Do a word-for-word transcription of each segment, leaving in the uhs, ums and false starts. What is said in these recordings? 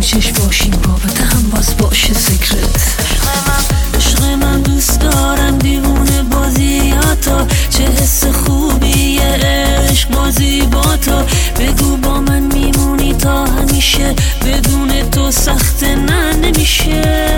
چشم باشیم رابطه هم باز باشه سیکرت. عشق من دوست دارم دیوونه بازیاتا، چه حس خوبیه عشق بازی با تو. بگو با من میمونی تا همیشه، بدون تو سخت نه نمیشه.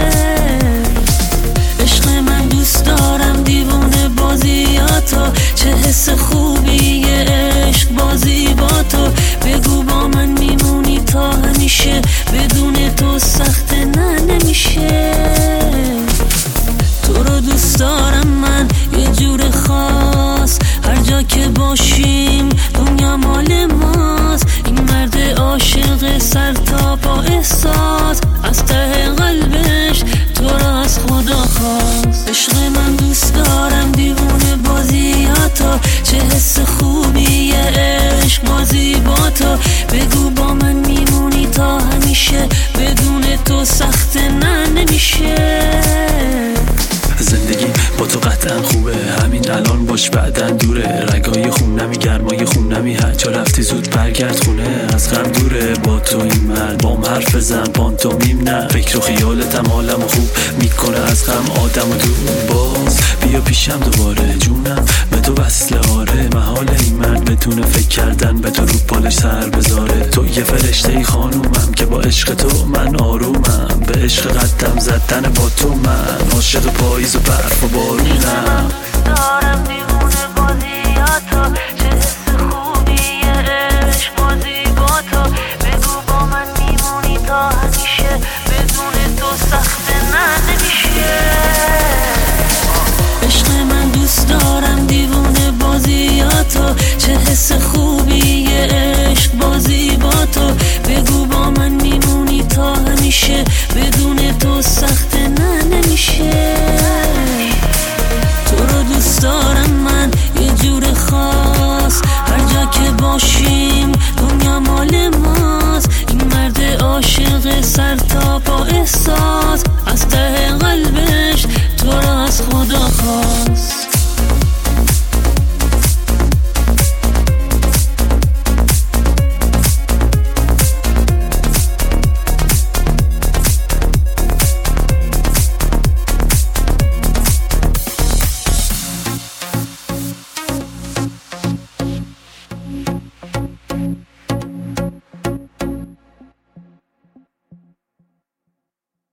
عشق من دوست دارم دیوونه بازیاتا، چه حس خوبیه عشق بازی با تو. بگو با من میمونی تا همیشه، بدون تو سخت نه نمیشه. تو رو دوست دارم من یه جور خاص، هر جا که باشیم دنیا مال ماست. این مرد عاشق سر تا با احساس، از ته قلبش تو رو از خدا خواست. عشق من دوست دارم دیوونه بازیاتا، چه حس خوبیه عشق بازی با تو. بگو با من میمونی تا همیشه، بدون تو سخت نه نمیشه. زندگی با تو قطعا خوبه، همین الان باش بعدن دوره. رگای خونمی گرمای خونمی، هر جا رفتی زود برگرد خونه. از غم دوره با تو این مرد، بام حرف بزن پانتومیم نه. فکر و خیالتم حالمو خوب میکنه، از غم آدمو دور. باز بیا پیشم دوباره جونم، به تو وصله آره. محال این مرد بتونه فکر کردن به تو رو پالش سر بذاره. تو یه فرشته ای خانومم که با عشق تو من آرومم. به عشق قدم زدن با تو من عاشق پاییز و برف و بارونم. دارم دیوونه بازیاتو، چه حس خوبیه عشق بازی با تو. بگو با من میمونی تا همیشه، بدون تو سخت نه نمیشه. عشق من دوست دارم دیوونه بازیاتو، چه حس خوبیه عشق بازی با تو. بگو با من میمونی تا همیشه، بدون تو سخت نه نمیشه. تو رو دوست دارم من یه جور خاص، هر جا که باشیم دنیا مال ماست. این مرد عاشق سر تا